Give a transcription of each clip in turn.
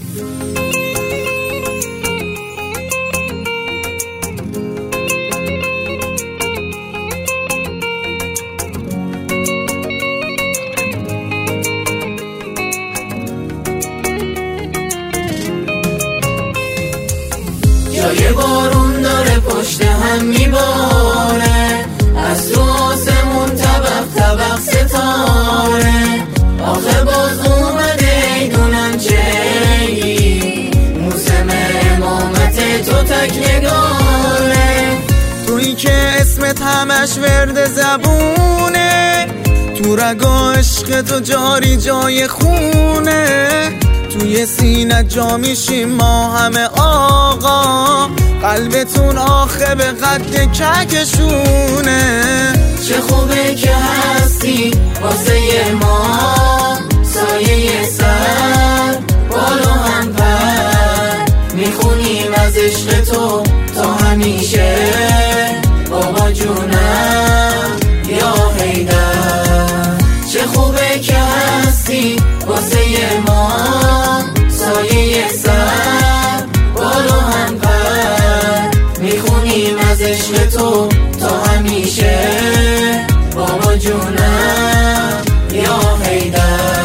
جای بارون داره پشت هم میباره، از تو آسمون طبق طبق ستاره. آخه باز اومده ایدونم چهی، موسم امامت تو تک نگاره. تویی که اسمت همش ورد زبونه، تو رگا عشق تو جاری جای خونه. توی سینه جا میشیم ما همه آقا، قلبتون آخه به قد کهکشونه. چه خوبه که هستی واسه ما، سایه سر بالا هم پر. میخونیم از عشق تو تا همیشه، بابا جونم یا حیدر. چه خوبه که هستی واسه ما، سایه سر بالا هم پر. میخونیم از عشق تو تا همیشه، بابا جونم یا حیدر.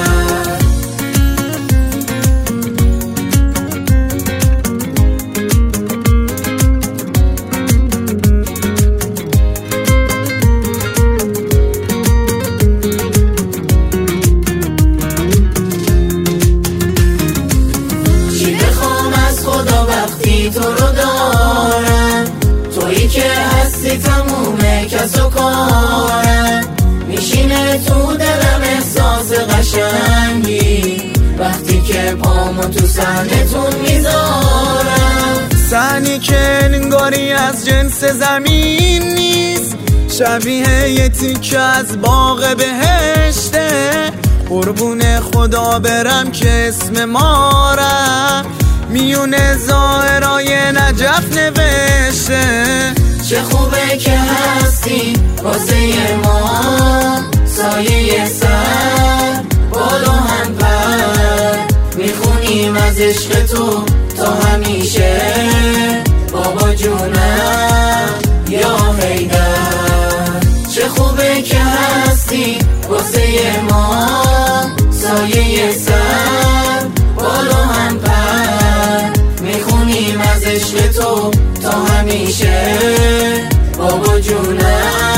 تو رو دارم، تویی که هستی تمومه کس و کارم. میشینه تو دلم احساس قشنگی، وقتی که پامو تو صحنتون میذارم. صحنی که انگاری از جنس زمین نیست، شبیه یه تیکه از باغ بهشته. قربون خدا برم که اسم مارم میونه ظاهرای نجف نوشته. چه خوبه که هستی واسه ما، سایه سر بالا هم پر. میخونیم از عشق تو تا همیشه، بابا جونم یا حیدر. چه خوبه که هستی واسه ما، سایه سر بالا هم پر. میخونیم از عشق تو تا همیشه، بابا جونم